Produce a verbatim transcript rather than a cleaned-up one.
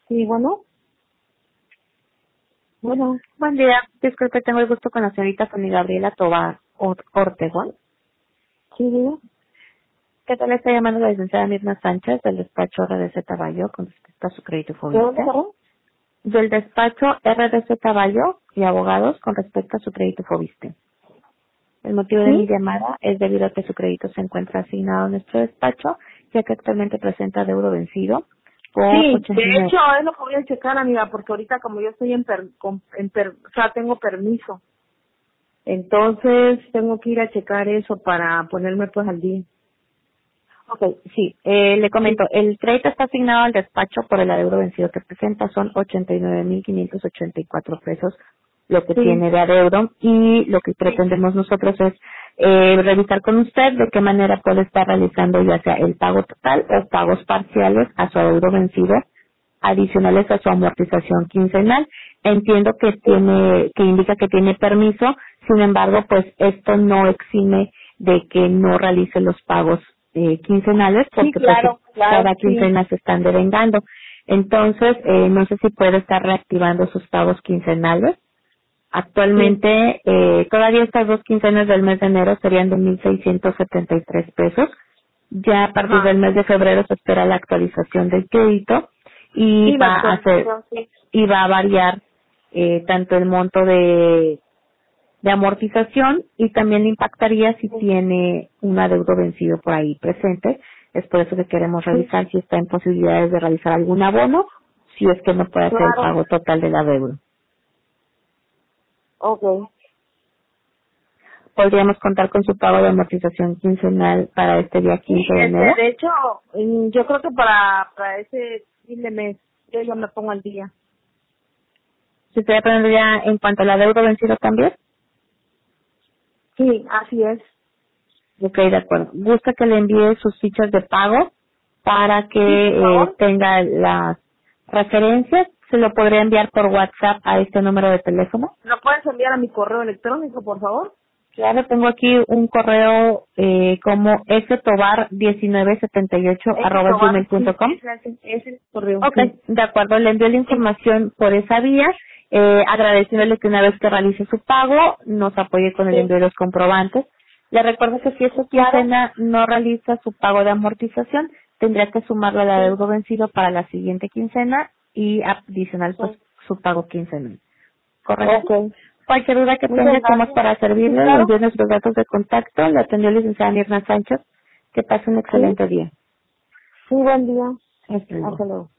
Sí, bueno. Bueno. Buen día. Disculpe, tengo el gusto con la señorita Fanny Gabriela Tobar Or- Ortegón. Sí, diga. ¿Qué tal? Está llamando la licenciada Mirna Sánchez del despacho R D C Bayo con respecto a su crédito ¿De dónde, Fobiste. perdón? Del despacho R D C Bayo y abogados con respecto a su crédito Fobiste. El motivo de mi Sí. llamada es debido a que su crédito se encuentra asignado en nuestro despacho, ya que actualmente presenta deuda vencido por Sí, ochenta y de nueve. hecho, es lo que voy a checar, amiga, porque ahorita como yo estoy en, per, con- en per, o sea, tengo permiso. Entonces, tengo que ir a checar eso para ponerme pues al día. Ok, sí, eh, le Sí. comento, el crédito está asignado al despacho por el adeudo vencido que presenta, son ochenta y nueve mil quinientos ochenta y cuatro pesos lo que Sí. tiene de adeudo y lo que Sí. pretendemos nosotros es eh, revisar con usted de qué manera puede estar realizando ya sea el pago total o pagos parciales a su adeudo vencido adicionales a su amortización quincenal. Entiendo que tiene, que indica que tiene permiso, sin embargo, pues esto no exime de que no realice los pagos eh, quincenales Sí, porque pues claro, claro, cada sí. quincena se están devengando. Entonces, eh, no sé si puede estar reactivando sus pagos quincenales. Sí. Actualmente, eh, todavía estas dos quincenas del mes de enero serían de mil seiscientos setenta y tres pesos. Ya a partir del Ajá. mes de febrero se espera la actualización del crédito y Sí, la va a ser actualización, sí. y va a variar eh, tanto el monto de, de amortización y también le impactaría si tiene un adeudo vencido por ahí presente. Es por eso que queremos Sí. revisar si está en posibilidades de realizar algún abono, si es que no puede hacer el Claro. pago total del adeudo. Ok. Podríamos contar con su pago de amortización quincenal para este día Sí, quince de este, enero. de hecho, mm, yo creo que para, para ese fin de mes, yo ya me pongo al día. Si estoy aprendiendo ya en cuanto al adeudo vencido también. Sí, así es. Ok, de acuerdo. ¿Gusta que le envíe sus fichas de pago para Sí, por que eh, favor. tenga las referencias? Se lo podría enviar por WhatsApp a este número de teléfono. ¿Lo puedes enviar a mi correo electrónico, por favor? Claro, tengo aquí un correo eh, como stobar diecinueve setenta y ocho Ese arroba Tobar, gmail punto sí, com. ese, ese, ese correo, Ok, sí. de acuerdo, le envío la Sí, información por esa vía, eh, agradeciéndole que una vez que realice su pago, nos apoye con el sí, envío de los comprobantes. Le recuerdo que si esta sí, claro. quincena no realiza su pago de amortización, tendría que sumarlo al Sí, adeudo vencido para la siguiente quincena y adicional pues sí. su pago quincenal. ¿Correcto? Ok. Cualquier duda que tenga, Muchas estamos gracias. para Sí, servirle, le claro. envío nuestros datos de contacto, le atendió la licenciada Mirna Sánchez. Que pase un Sí. excelente día. Sí, buen día. Hasta luego. Hasta luego.